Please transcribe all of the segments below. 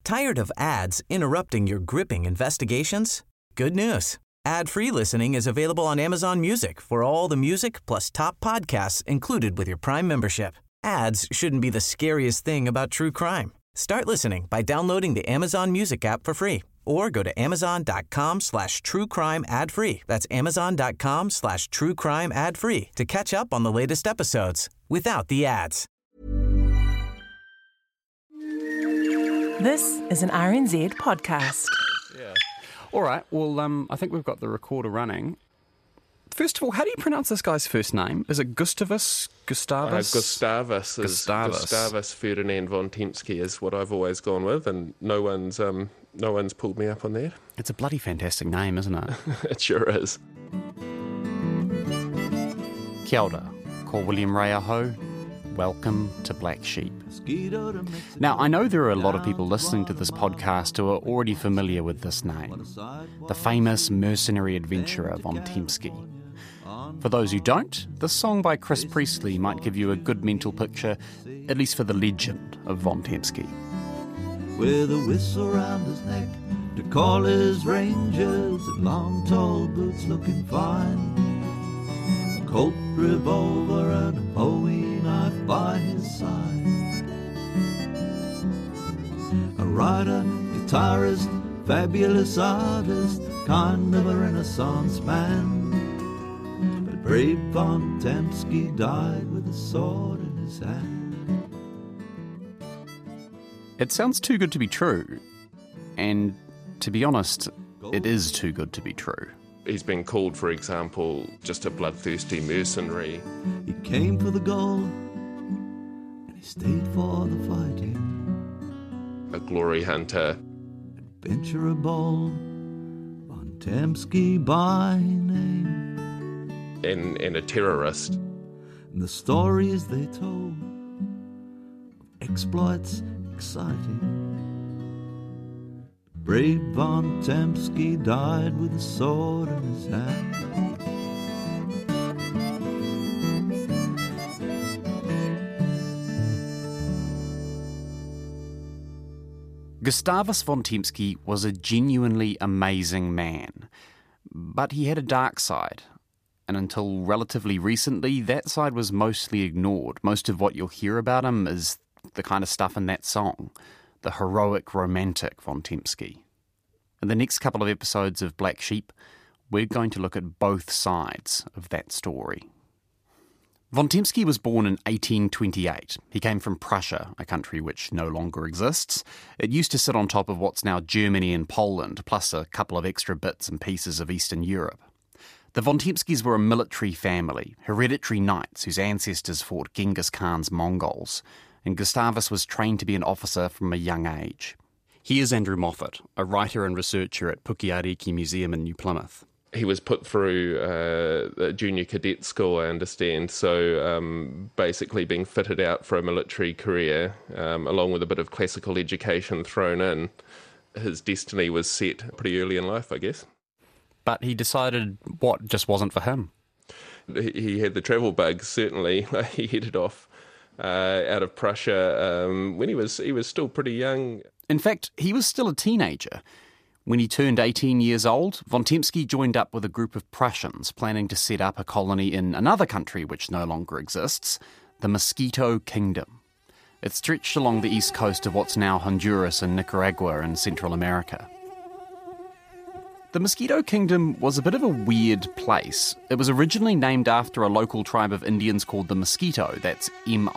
Tired of ads interrupting your gripping investigations? Good news. Ad-free listening is available on Amazon Music for all the music plus top podcasts included with your Prime membership. Ads shouldn't be the scariest thing about true crime. Start listening by downloading the Amazon Music app for free or go to amazon.com/truecrime ad-free. That's amazon.com/truecrime ad-free to catch up on the latest episodes without the ads. This is an RNZ podcast. Yeah. All right, well, I think we've got the recorder running. First of all, how do you pronounce this guy's first name? Is it Gustavus? Gustavus? Gustavus Ferdinand von Tempsky is what I've always gone with, and no one's pulled me up on that. It's a bloody fantastic name, isn't it? It sure is. Kia ora, ko William Raiaho. Welcome to Black Sheep. Now, I know there are a lot of people listening to this podcast who are already familiar with this name, the famous mercenary adventurer Von Tempsky. For those who don't, this song by Chris Priestley might give you a good mental picture, at least for the legend of Von Tempsky. With a whistle round his neck to call his rangers, and long tall boots looking fine, a Colt revolver and a Bowie knife by his side, a writer, guitarist, fabulous artist, kind of a Renaissance man. But brave Von Tempsky died with a sword in his hand. It sounds too good to be true, and to be honest, it is too good to be true. He's been called, for example, just a bloodthirsty mercenary. He came for the gold, and he stayed for the fighting. A glory hunter. Adventurer bold, Von Tempsky by name. And a terrorist. And the stories they told of exploits exciting. Brave Von Tempsky died with a sword in his hand. Gustavus von Tempsky was a genuinely amazing man, but he had a dark side, and until relatively recently, that side was mostly ignored. Most of what you'll hear about him is the kind of stuff in that song, the heroic romantic Von Tempsky. In the next couple of episodes of Black Sheep, we're going to look at both sides of that story. Von Tempsky was born in 1828. He came from Prussia, a country which no longer exists. It used to sit on top of what's now Germany and Poland, plus a couple of extra bits and pieces of Eastern Europe. The Von Tempskys were a military family, hereditary knights whose ancestors fought Genghis Khan's Mongols, and Gustavus was trained to be an officer from a young age. Here's Andrew Moffat, a writer and researcher at Pukeariki Museum in New Plymouth. He was put through a junior cadet school, I understand, so basically being fitted out for a military career, along with a bit of classical education thrown in. His destiny was set pretty early in life, I guess. But he decided what just wasn't for him. He had the travel bug, certainly. He headed off out of Prussia when he was still pretty young. In fact, he was still a teenager. When he turned 18 years old, Von Tempsky joined up with a group of Prussians planning to set up a colony in another country which no longer exists, the Mosquito Kingdom. It stretched along the east coast of what's now Honduras and Nicaragua in Central America. The Mosquito Kingdom was a bit of a weird place. It was originally named after a local tribe of Indians called the Mosquito, that's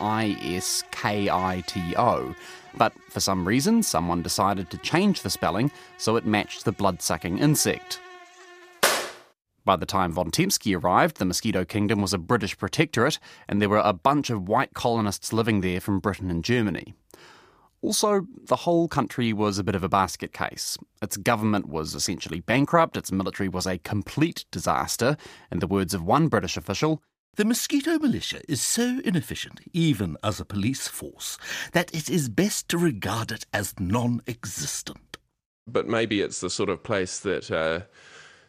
Miskito, but for some reason someone decided to change the spelling so it matched the blood-sucking insect. By the time Von Tempsky arrived, the Mosquito Kingdom was a British protectorate, and there were a bunch of white colonists living there from Britain and Germany. Also, the whole country was a bit of a basket case. Its government was essentially bankrupt, its military was a complete disaster. In the words of one British official, "The Mosquito Militia is so inefficient, even as a police force, that it is best to regard it as non-existent." But maybe it's the sort of place that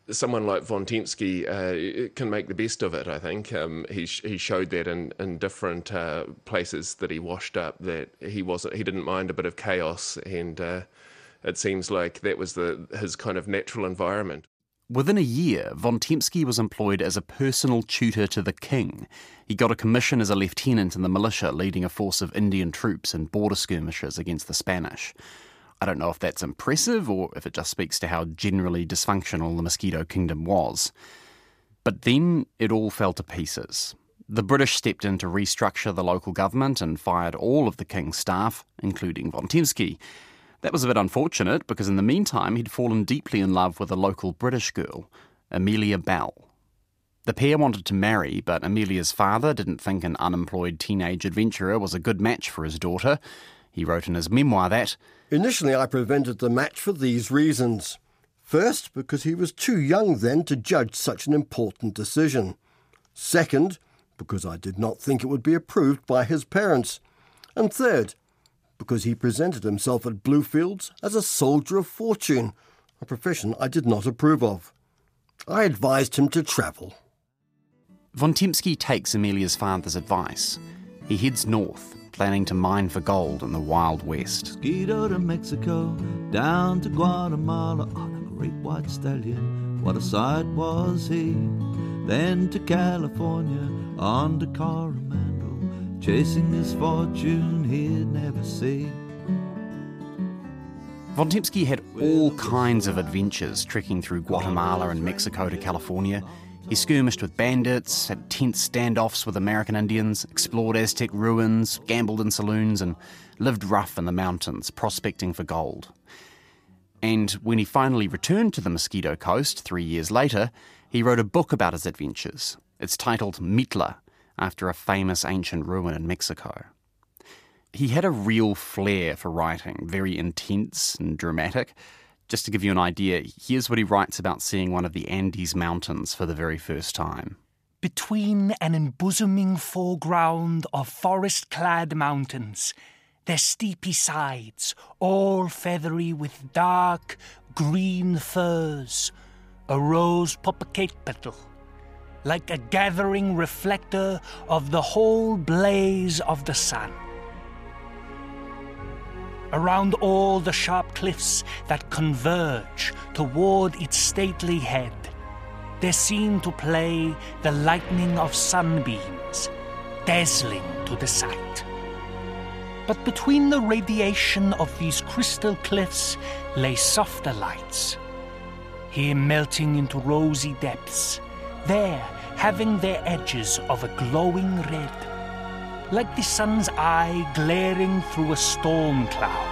someone like Von Tempsky can make the best of it, I think. He showed that in different places that he washed up, that he didn't mind a bit of chaos, and it seems like that was his kind of natural environment. Within a year, Von Tempsky was employed as a personal tutor to the king. He got a commission as a lieutenant in the militia, leading a force of Indian troops in border skirmishes against the Spanish. I don't know if that's impressive or if it just speaks to how generally dysfunctional the Mosquito Kingdom was. But then it all fell to pieces. The British stepped in to restructure the local government and fired all of the king's staff, including Von Tempsky. That was a bit unfortunate because in the meantime he'd fallen deeply in love with a local British girl, Amelia Bell. The pair wanted to marry, but Amelia's father didn't think an unemployed teenage adventurer was a good match for his daughter. He wrote in his memoir that, "Initially I prevented the match for these reasons. First, because he was too young then to judge such an important decision. Second, because I did not think it would be approved by his parents. And third, because he presented himself at Bluefields as a soldier of fortune, a profession I did not approve of. I advised him to travel." Von Tempsky takes Amelia's father's advice. He heads north, planning to mine for gold in the Wild West. Mosquito to Mexico, down to Guatemala on a great white stallion. What a sight was he. Then to California, on to Coromandel, chasing his fortune he'd never see. Von Tempsky had all kinds of adventures trekking through Guatemala and Mexico to California. He skirmished with bandits, had tense standoffs with American Indians, explored Aztec ruins, gambled in saloons, and lived rough in the mountains, prospecting for gold. And when he finally returned to the Mosquito Coast 3 years later, he wrote a book about his adventures. It's titled Mitla, after a famous ancient ruin in Mexico. He had a real flair for writing, very intense and dramatic. Just to give you an idea, here's what he writes about seeing one of the Andes Mountains for the very first time. "Between an embosoming foreground of forest-clad mountains, their steepy sides, all feathery with dark green firs, arose Popocatépetl, like a gathering reflector of the whole blaze of the sun. Around all the sharp cliffs that converge toward its stately head, there seemed to play the lightning of sunbeams, dazzling to the sight. But between the radiation of these crystal cliffs lay softer lights, here melting into rosy depths, there having their edges of a glowing red, like the sun's eye glaring through a storm cloud."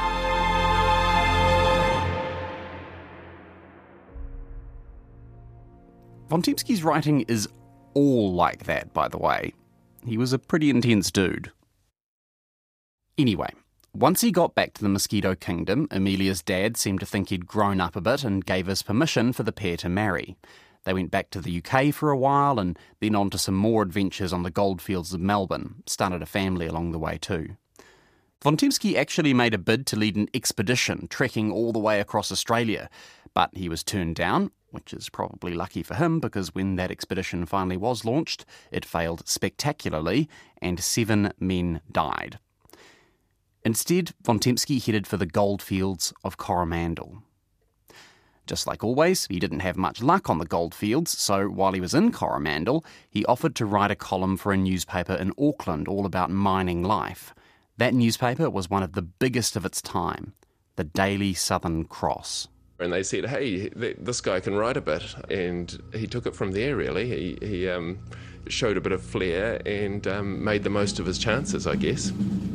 Von Tempsky's writing is all like that, by the way. He was a pretty intense dude. Anyway, once he got back to the Mosquito Kingdom, Amelia's dad seemed to think he'd grown up a bit and gave us permission for the pair to marry. They went back to the UK for a while and then on to some more adventures on the goldfields of Melbourne, started a family along the way too. Von Tempsky actually made a bid to lead an expedition trekking all the way across Australia, but he was turned down, which is probably lucky for him because when that expedition finally was launched, it failed spectacularly and 7 men died. Instead, Von Tempsky headed for the goldfields of Coromandel. Just like always, he didn't have much luck on the goldfields, so while he was in Coromandel, he offered to write a column for a newspaper in Auckland all about mining life. That newspaper was one of the biggest of its time, the Daily Southern Cross. And they said, hey, this guy can write a bit. And he took it from there, really. He showed a bit of flair and made the most of his chances, I guess.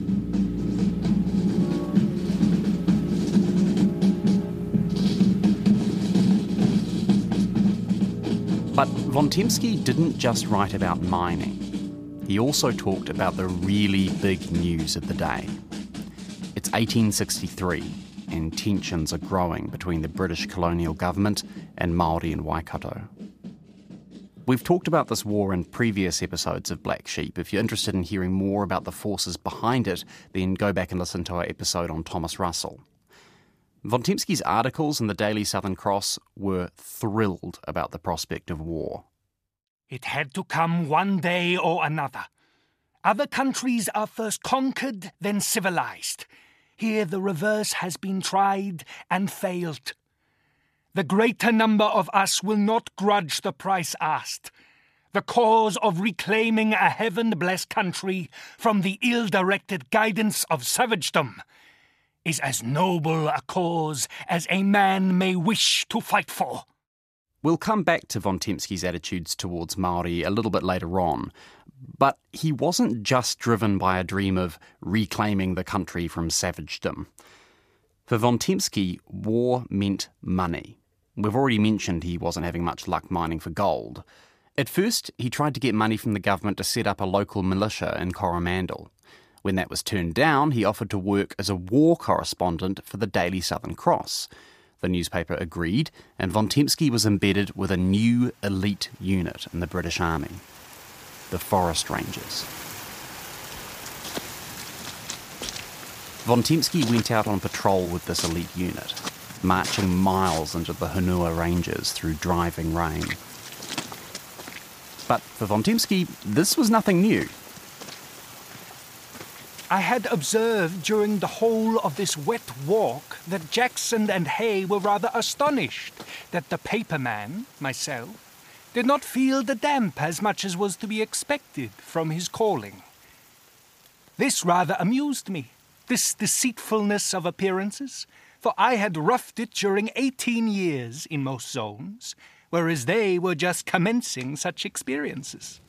But Von Tempsky didn't just write about mining. He also talked about the really big news of the day. It's 1863, and tensions are growing between the British colonial government and Māori in Waikato. We've talked about this war in previous episodes of Black Sheep. If you're interested in hearing more about the forces behind it, then go back and listen to our episode on Thomas Russell. Von Tempsky's articles in the Daily Southern Cross were thrilled about the prospect of war. It had to come one day or another. Other countries are first conquered, then civilized. Here the reverse has been tried and failed. The greater number of us will not grudge the price asked. The cause of reclaiming a heaven-blessed country from the ill-directed guidance of savagedom is as noble a cause as a man may wish to fight for. We'll come back to Von Tempsky's attitudes towards Māori a little bit later on, but he wasn't just driven by a dream of reclaiming the country from savagedom. For Von Tempsky, war meant money. We've already mentioned he wasn't having much luck mining for gold. At first, he tried to get money from the government to set up a local militia in Coromandel. When that was turned down, he offered to work as a war correspondent for the Daily Southern Cross. The newspaper agreed, and Von Tempsky was embedded with a new elite unit in the British Army, the Forest Rangers. Von Tempsky went out on patrol with this elite unit, marching miles into the Hunua Ranges through driving rain. But for Von Tempsky, this was nothing new. I had observed during the whole of this wet walk that Jackson and Hay were rather astonished that the paperman, myself, did not feel the damp as much as was to be expected from his calling. This rather amused me, this deceitfulness of appearances, for I had roughed it during 18 years in most zones, whereas they were just commencing such experiences.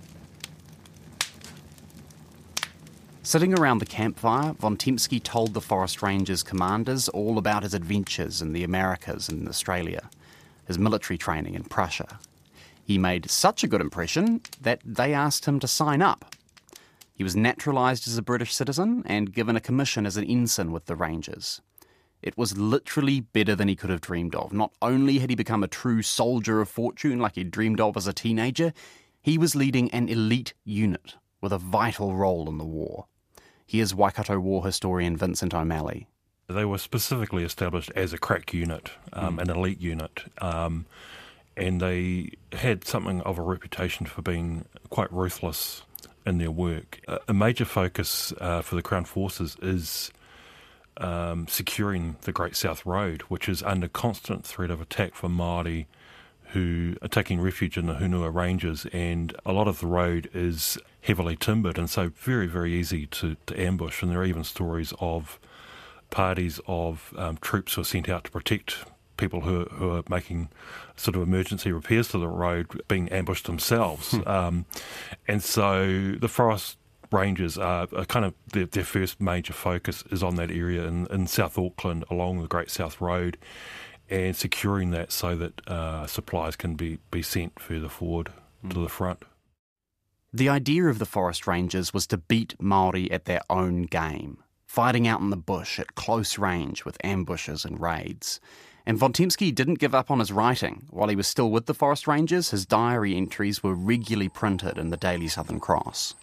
Sitting around the campfire, Von Tempsky told the Forest Rangers commanders all about his adventures in the Americas and Australia, his military training in Prussia. He made such a good impression that they asked him to sign up. He was naturalised as a British citizen and given a commission as an ensign with the Rangers. It was literally better than he could have dreamed of. Not only had he become a true soldier of fortune like he'd dreamed of as a teenager, he was leading an elite unit with a vital role in the war. Here's Waikato war historian Vincent O'Malley. They were specifically established as a crack unit, an elite unit, and they had something of a reputation for being quite ruthless in their work. A major focus for the Crown Forces is securing the Great South Road, which is under constant threat of attack from Māori who are taking refuge in the Hunua Ranges, and a lot of the road is heavily timbered and so very, very easy to ambush. And there are even stories of parties of troops who are sent out to protect people who are making sort of emergency repairs to the road being ambushed themselves. And so the Forest Rangers are kind of their first major focus is on that area in South Auckland along the Great South Road, and securing that so that supplies can be sent further forward to the front. The idea of the Forest Rangers was to beat Māori at their own game, fighting out in the bush at close range with ambushes and raids. And Von Tempsky didn't give up on his writing. While he was still with the Forest Rangers, his diary entries were regularly printed in the Daily Southern Cross.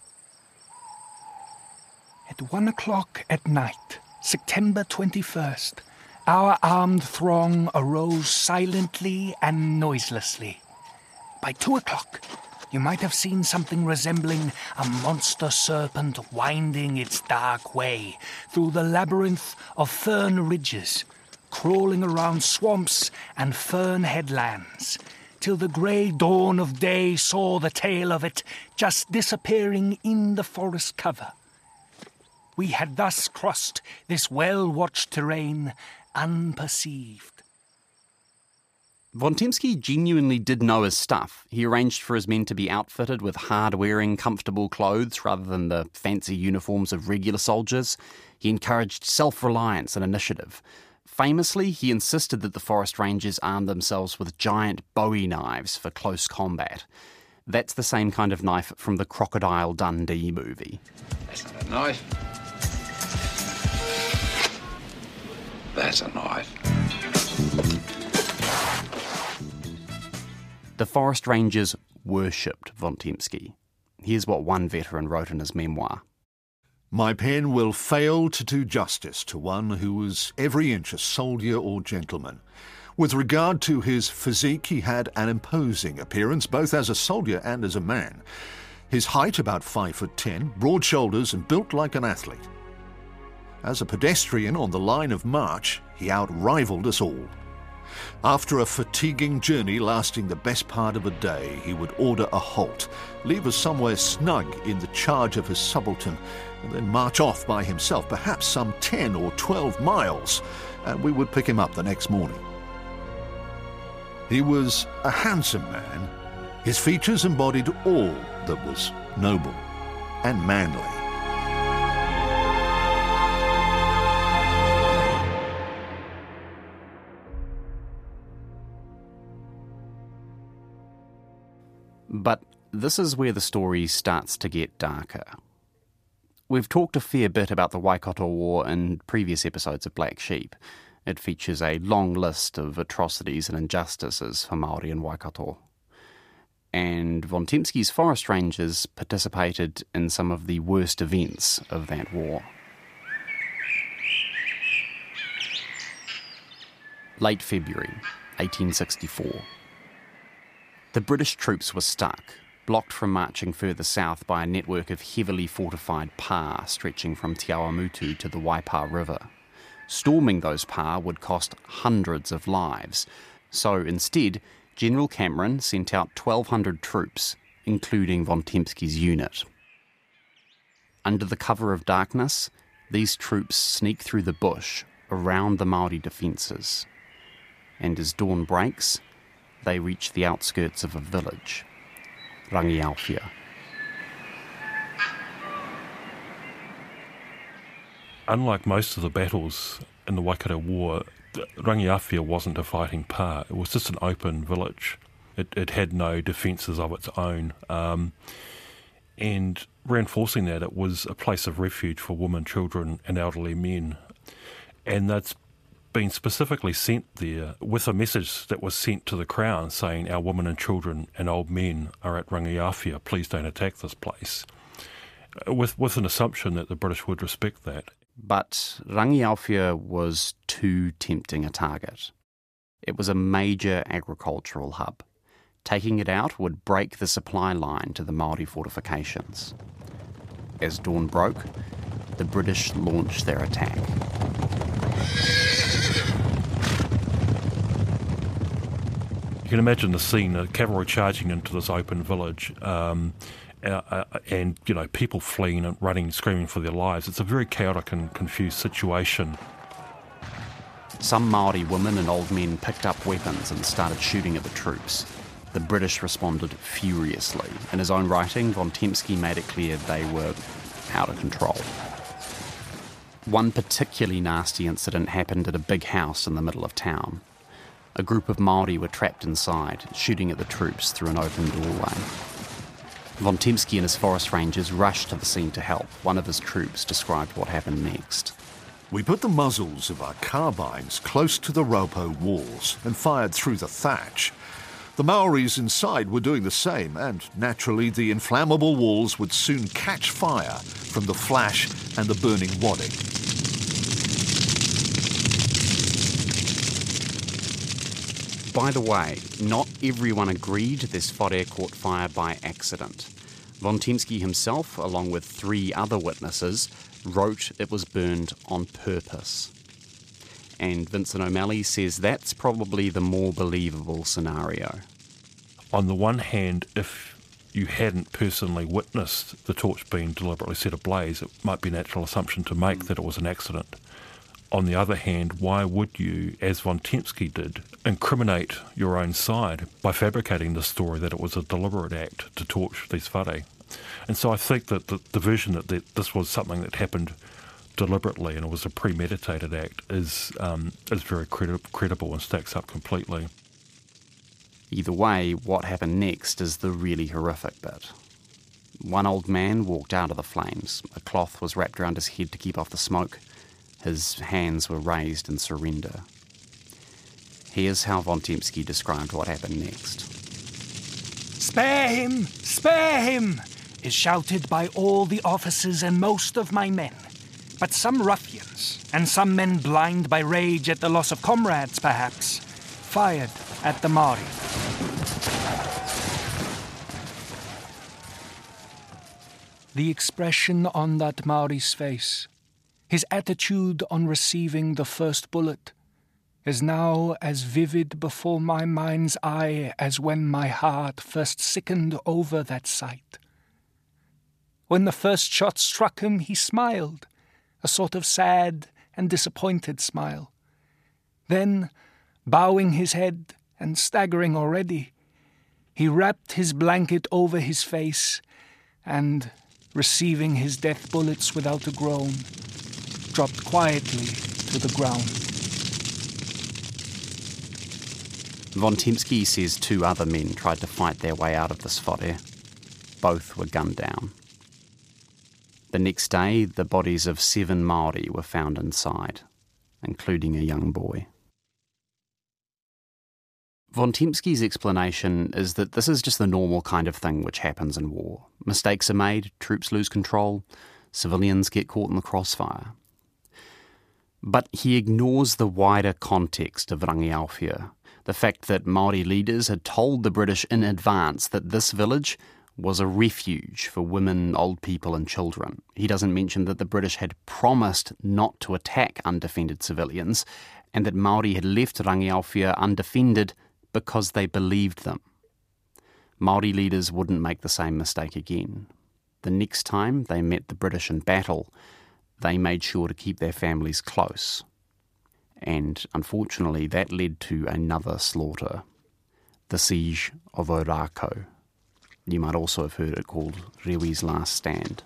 At 1 o'clock at night, September 21st, our armed throng arose silently and noiselessly. By 2 o'clock, you might have seen something resembling a monster serpent winding its dark way through the labyrinth of fern ridges, crawling around swamps and fern headlands, till the grey dawn of day saw the tail of it just disappearing in the forest cover. We had thus crossed this well-watched terrain unperceived. Von Tempsky genuinely did know his stuff. He arranged for his men to be outfitted with hard-wearing, comfortable clothes rather than the fancy uniforms of regular soldiers. He encouraged self-reliance and initiative. Famously, he insisted that the Forest Rangers arm themselves with giant Bowie knives for close combat. That's the same kind of knife from the Crocodile Dundee movie. That's not a knife. That's a knife. The Forest Rangers worshipped Von Tempsky. Here's what one veteran wrote in his memoir. My pen will fail to do justice to one who was every inch a soldier or gentleman. With regard to his physique, he had an imposing appearance, both as a soldier and as a man. His height about 5'10", broad shoulders and built like an athlete. As a pedestrian on the line of march, he outrivaled us all. After a fatiguing journey lasting the best part of a day, he would order a halt, leave us somewhere snug in the charge of his subaltern, and then march off by himself, perhaps some 10 or 12 miles, and we would pick him up the next morning. He was a handsome man. His features embodied all that was noble and manly. But this is where the story starts to get darker. We've talked a fair bit about the Waikato War in previous episodes of Black Sheep. It features a long list of atrocities and injustices for Māori in Waikato. And Von Tempsky's forest rangers participated in some of the worst events of that war. Late February, 1864. The British troops were stuck, blocked from marching further south by a network of heavily fortified pā stretching from Te Awamutu to the Waipa River. Storming those pā would cost hundreds of lives, so instead, General Cameron sent out 1,200 troops, including Von Tempsky's unit. Under the cover of darkness, these troops sneak through the bush around the Māori defences, and as dawn breaks, they reach the outskirts of a village, Rangiaowhia. Unlike most of the battles in the Waikato War, Rangiaowhia wasn't a fighting pā. It was just an open village. It had no defences of its own. And reinforcing that, it was a place of refuge for women, children and elderly men. And that's been specifically sent there with a message that was sent to the Crown saying our women and children and old men are at Rangiaowhia, please don't attack this place, with an assumption that the British would respect that. But Rangiaowhia was too tempting a target. It was a major agricultural hub. Taking it out would break the supply line to the Māori fortifications. As dawn broke, the British launched their attack. You can imagine the scene, the cavalry charging into this open village, and people fleeing and running, screaming for their lives. It's a very chaotic and confused situation. Some Māori women and old men picked up weapons and started shooting at the troops. The British responded furiously. In his own writing, Von Tempsky made it clear they were out of control. One particularly nasty incident happened at a big house in the middle of town. A group of Māori were trapped inside, shooting at the troops through an open doorway. Von Tempsky and his forest rangers rushed to the scene to help. One of his troops described what happened next. We put the muzzles of our carbines close to the raupo walls and fired through the thatch. The Maoris inside were doing the same, and naturally the inflammable walls would soon catch fire from the flash and the burning wadding. By the way, not everyone agreed this whare caught fire by accident. Von Tempsky himself, along with 3 other witnesses, wrote it was burned on purpose. And Vincent O'Malley says that's probably the more believable scenario. On the one hand, if you hadn't personally witnessed the torch being deliberately set ablaze, it might be a natural assumption to make that it was an accident. On the other hand, why would you, as Von Tempsky did, incriminate your own side by fabricating the story that it was a deliberate act to torch these whare? And so I think that the version that this was something that happened deliberately and it was a premeditated act is very credible and stacks up completely. Either way, what happened next is the really horrific bit. One old man walked out of the flames. A cloth was wrapped around his head to keep off the smoke. His hands were raised in surrender. Here's how Von Tempsky described what happened next. Spare him! Spare him! is shouted by all the officers and most of my men. But some ruffians, and some men blind by rage at the loss of comrades, perhaps, fired at the Māori. The expression on that Māori's face, his attitude on receiving the first bullet, is now as vivid before my mind's eye as when my heart first sickened over that sight. When the first shot struck him, he smiled, a sort of sad and disappointed smile. Then, bowing his head and staggering already, he wrapped his blanket over his face and, receiving his death bullets without a groan, dropped quietly to the ground. Von Tempsky says 2 other men tried to fight their way out of this whare. Both were gunned down. The next day, the bodies of 7 Māori were found inside, including a young boy. Von Tempsky's explanation is that this is just the normal kind of thing which happens in war. Mistakes are made, troops lose control, civilians get caught in the crossfire. But he ignores the wider context of Rangiaowhia, the fact that Māori leaders had told the British in advance that this village was a refuge for women, old people and children. He doesn't mention that the British had promised not to attack undefended civilians and that Māori had left Rangiaowhia undefended because they believed them. Māori leaders wouldn't make the same mistake again. The next time they met the British in battle, they made sure to keep their families close. And unfortunately, that led to another slaughter, the Siege of Ōrākau. You might also have heard it called Rewi's Last Stand.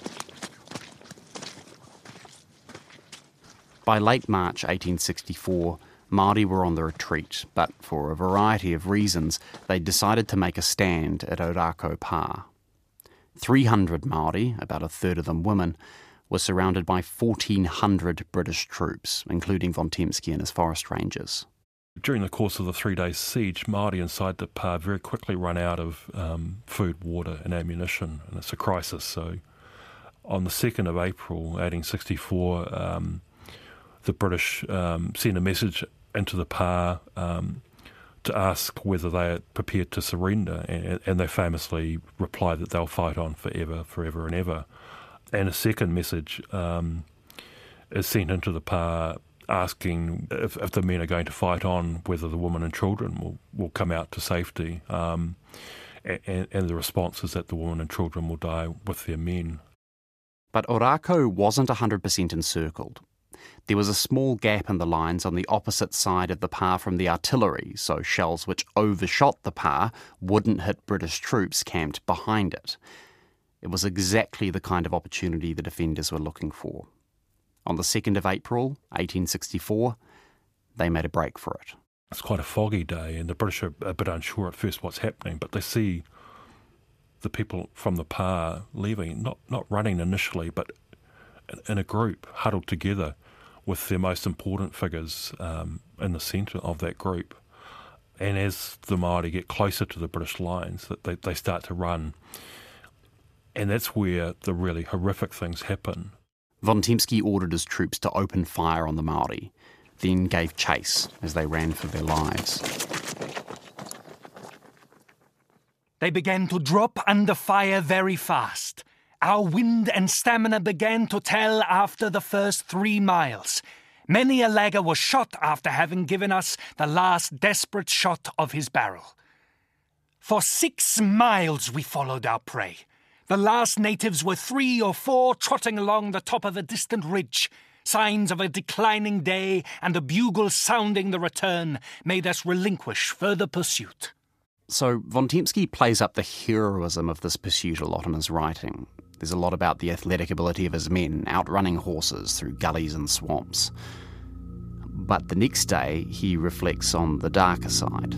By late March 1864, Māori were on the retreat, but for a variety of reasons, they decided to make a stand at Ōrākau Pa. 300 Māori, about a third of them women, were surrounded by 1,400 British troops, including Von Tempsky and his forest rangers. During the course of the 3-day siege, Māori inside the Pa very quickly run out of food, water and ammunition, and it's a crisis. So on the 2nd of April 1864, the British sent a message into the Pa to ask whether they are prepared to surrender, and they famously replied that they'll fight on forever and ever. And a second message is sent into the Pa asking if the men are going to fight on, whether the women and children will come out to safety. And the response is that the women and children will die with their men. But Ōrākau wasn't 100% encircled. There was a small gap in the lines on the opposite side of the Pa from the artillery, so shells which overshot the Pa wouldn't hit British troops camped behind it. It was exactly the kind of opportunity the defenders were looking for. On the 2nd of April, 1864, they made a break for it. It's quite a foggy day, and the British are a bit unsure at first what's happening, but they see the people from the Pa leaving, not running initially, but in a group, huddled together with their most important figures in the centre of that group. And as the Māori get closer to the British lines, they start to run. And that's where the really horrific things happen. Von Tempsky ordered his troops to open fire on the Māori, then gave chase as they ran for their lives. They began to drop under fire very fast. Our wind and stamina began to tell after the first 3 miles. Many a lagger was shot after having given us the last desperate shot of his barrel. For 6 miles we followed our prey. The last natives were 3 or 4 trotting along the top of a distant ridge. Signs of a declining day and a bugle sounding the return made us relinquish further pursuit. So Von Tempsky plays up the heroism of this pursuit a lot in his writing. There's a lot about the athletic ability of his men outrunning horses through gullies and swamps. But the next day, he reflects on the darker side.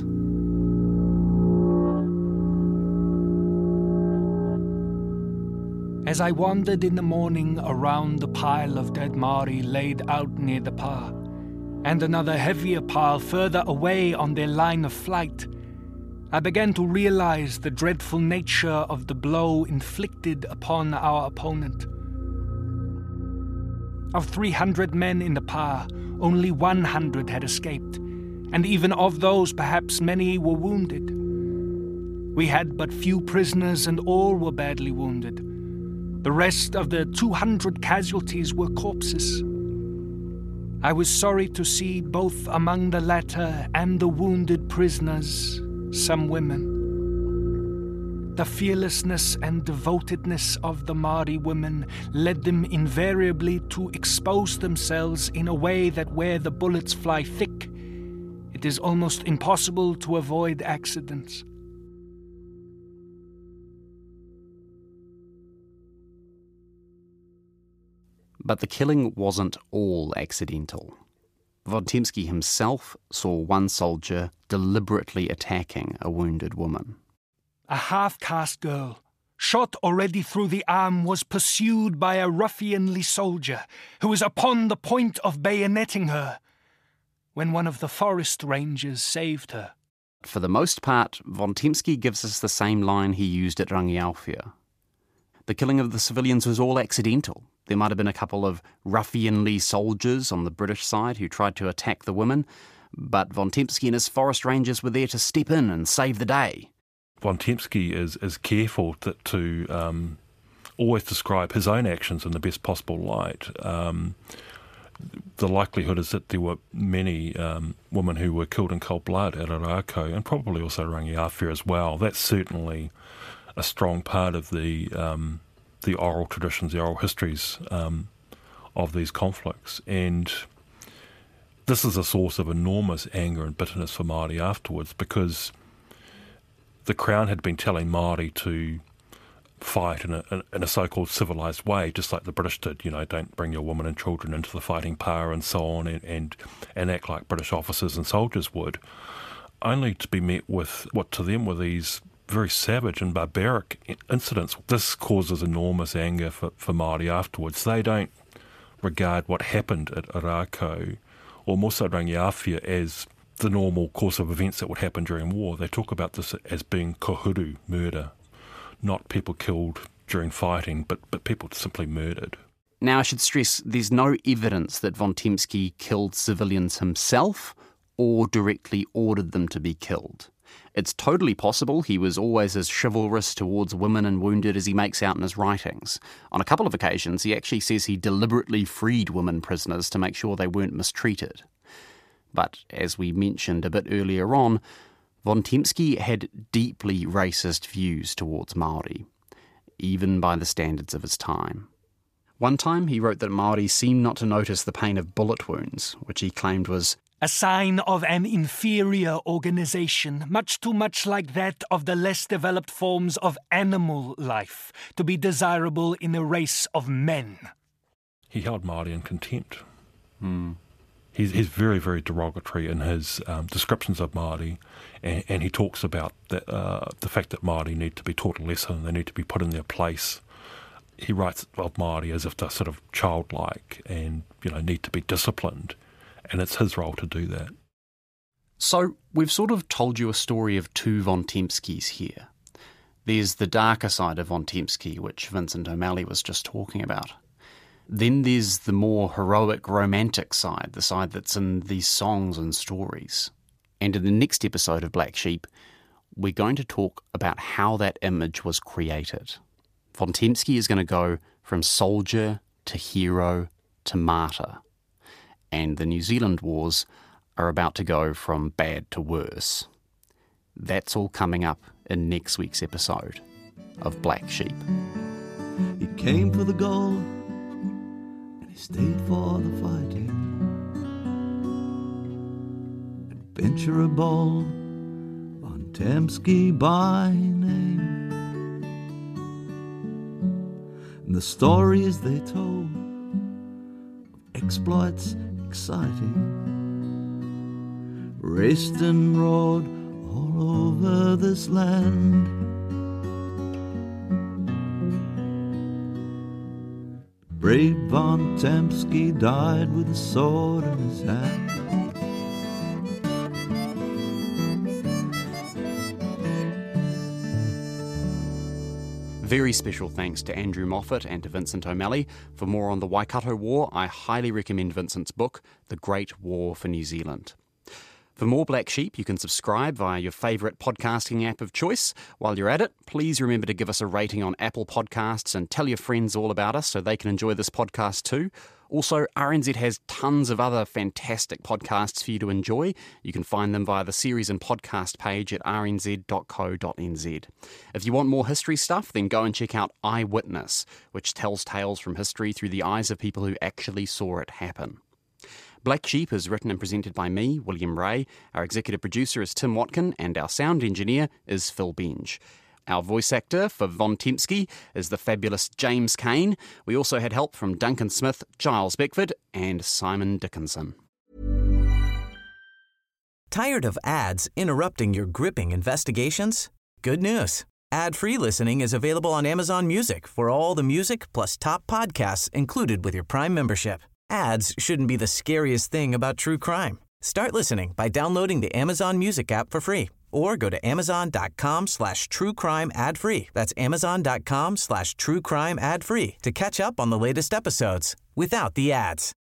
As I wandered in the morning around the pile of dead Māori laid out near the Pa, and another heavier pile further away on their line of flight, I began to realize the dreadful nature of the blow inflicted upon our opponent. Of 300 men in the PA, only 100 had escaped, and even of those, perhaps many were wounded. We had but few prisoners, and all were badly wounded. The rest of the 200 casualties were corpses. I was sorry to see, both among the latter and the wounded prisoners, some women. The fearlessness and devotedness of the Māori women led them invariably to expose themselves in a way that where the bullets fly thick, it is almost impossible to avoid accidents. But the killing wasn't all accidental. Wontemski himself saw one soldier deliberately attacking a wounded woman. A half-caste girl, shot already through the arm, was pursued by a ruffianly soldier who was upon the point of bayoneting her when one of the forest rangers saved her. For the most part, Wontemski gives us the same line he used at Rangiaowhia. The killing of the civilians was all accidental. There might have been a couple of ruffianly soldiers on the British side who tried to attack the women, but Wontemski and his forest rangers were there to step in and save the day. Wontemski is careful to always describe his own actions in the best possible light. The likelihood is that there were many women who were killed in cold blood at Ōrākau, and probably also Rangiaowhia as well. That's certainly a strong part of the oral traditions, the oral histories of these conflicts. And this is a source of enormous anger and bitterness for Māori afterwards, because the Crown had been telling Māori to fight in a so-called civilised way, just like the British did, don't bring your women and children into the fighting power and so on, and act like British officers and soldiers would, only to be met with what to them were these very savage and barbaric incidents. This causes enormous anger for Māori afterwards. They don't regard what happened at Ōrākau, or more so Rangiaowhia, as the normal course of events that would happen during war. They talk about this as being kohuru, murder, not people killed during fighting, but people simply murdered. Now, I should stress there's no evidence that Wontemski killed civilians himself or directly ordered them to be killed. It's totally possible he was always as chivalrous towards women and wounded as he makes out in his writings. On a couple of occasions, he actually says he deliberately freed women prisoners to make sure they weren't mistreated. But, as we mentioned a bit earlier on, Wontemski had deeply racist views towards Māori, even by the standards of his time. One time he wrote that Māori seemed not to notice the pain of bullet wounds, which he claimed was a sign of an inferior organisation, much too much like that of the less developed forms of animal life, to be desirable in a race of men. He held Māori in contempt. He's very, very derogatory in his descriptions of Māori, and he talks about the fact that Māori need to be taught a lesson, they need to be put in their place. He writes of Māori as if they're sort of childlike and, need to be disciplined. And it's his role to do that. So, we've sort of told you a story of two Wontemskis here. There's the darker side of Wontemski, which Vincent O'Malley was just talking about. Then there's the more heroic, romantic side, the side that's in these songs and stories. And in the next episode of Black Sheep, we're going to talk about how that image was created. Wontemski is going to go from soldier to hero to martyr. And the New Zealand wars are about to go from bad to worse. That's all coming up in next week's episode of Black Sheep. He came for the gold, and he stayed for the fighting. Adventurer bold, Wontemski by name. And the stories they told of exploits exciting, raced and roared all over this land. Brave Wontemski died with a sword in his hand. Very special thanks to Andrew Moffat and to Vincent O'Malley. For more on the Waikato War, I highly recommend Vincent's book, The Great War for New Zealand. For more Black Sheep, you can subscribe via your favourite podcasting app of choice. While you're at it, please remember to give us a rating on Apple Podcasts and tell your friends all about us so they can enjoy this podcast too. Also, RNZ has tons of other fantastic podcasts for you to enjoy. You can find them via the series and podcast page at rnz.co.nz. If you want more history stuff, then go and check out Eyewitness, which tells tales from history through the eyes of people who actually saw it happen. Black Sheep is written and presented by me, William Ray. Our executive producer is Tim Watkin, and our sound engineer is Phil Benge. Our voice actor for Von Tempsky is the fabulous James Kane. We also had help from Duncan Smith, Giles Beckford, and Simon Dickinson. Tired of ads interrupting your gripping investigations? Good news. Ad-free listening is available on Amazon Music for all the music plus top podcasts included with your Prime membership. Ads shouldn't be the scariest thing about true crime. Start listening by downloading the Amazon Music app for free or go to amazon.com/truecrime ad-free. That's amazon.com/truecrime ad-free to catch up on the latest episodes without the ads.